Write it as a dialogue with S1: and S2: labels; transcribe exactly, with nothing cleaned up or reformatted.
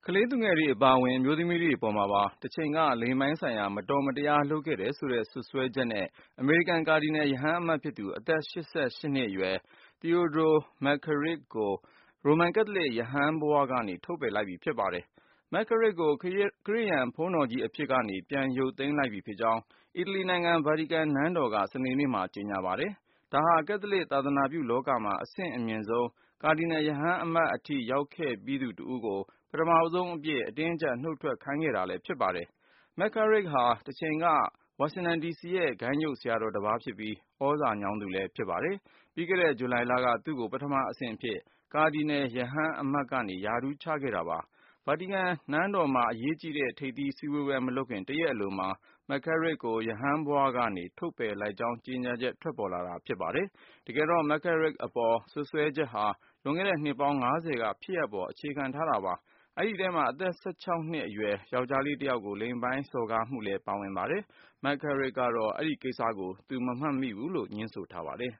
S1: ကလေးသူငယ်တွေအပါအဝင်အမျိုးသမီးတွေအပေါ်မှာပါတချိန်ကလိင်ပိုင်းဆိုင်ရာမတော်မတရားလုပ်ခဲ့တယ်ဆိုတဲ့စွပ်စွဲချက်နဲ့အမေရိကန်ကာဒီနယ်ရဟန်းအမတ်ဖြစ်သူအသက်၈၈နှစ်အရွယ် Theodore McCarrick ကိုရိုမန်ကက်သလစ်ရဟန်းဘဝကနေထုတ်ပယ်လိုက်ပြီဖြစ်ပါတယ်။ McCarrick ကိုခရစ်ယာန်ဘုန်းတော်ကြီးအဖြစ်ကနေပြန်ရုပ်သိမ်းလိုက်ပြီဖြစ်ကြောင်းအီတလီနိုင်ငံဗာတီကန်နန်းတော်ကစနေနေ့မှာကြေညာပါတယ်။ ဒါဟာကက်သလစ်သာသနာပြုလောကမှာအဆင့်အမြင့်ဆုံးကာဒီနယ်ရဟန်းအမတ်အထိရောက်ခဲ့ပြီးသူတဦးကိုပထမဆုံးအပြစ်အတင်းအကျပ်နှုတ်ထွက်ခိုင်းခဲ့တာလည်းဖြစ်ပါတယ်။ McCarrick ဟာတချိန်ကဝါရှင်တန်ဒီစီရဲ့ဂိုဏ်းချုပ်ဆရာတော်တပါးဖြစ်ပြီးသြဇာညောင်းသူလည်းဖြစ်ပါတယ်။ ပြီးခဲ့တဲ့ဇူလိုင်လကသူ့ကိုပထမအဆင့်အဖြစ်ကာဒီနယ်ရဟန်းအမတ်ကနေရာထူးချခဲ့တာပါ။ ဗာတီကန်နန်းတော်မှာအရေးကြီးတဲ့ထိပ်သီးစည်းဝေးပွဲမလုပ်ခင်တရက်အလိုမှာMcCarrick ကိုရဟန်းဘဝကနေထုတ်ပယ်လိုက်ကြောင်းကြေညာချက်ထွက်ပေါ်လာတာဖြစ်ပါတယ်။ တကယ်တော့McCarrickအပေါ်စွပ်စွဲချက်ဟာလွန်ခဲ့တဲ့နှစ်ပေါင်း၅ဆယ်ကဖြစ်ရပ်ပေါ်အခြေခံထားတာပါ။ အဲဒီထဲမှာအသက်၁၆နှစ်အရွယ်ယောင်္ကျားလေးတယောက်ကိုလိင်ပိုင်းစော်ကားမှုလည်းပါဝင်ပါတယ်။ McCarrick ကတော့အဲဒီကိစ္စကိုသူမမှတ်မိဘူးလို့ငြင်းဆိုထားပါတယ်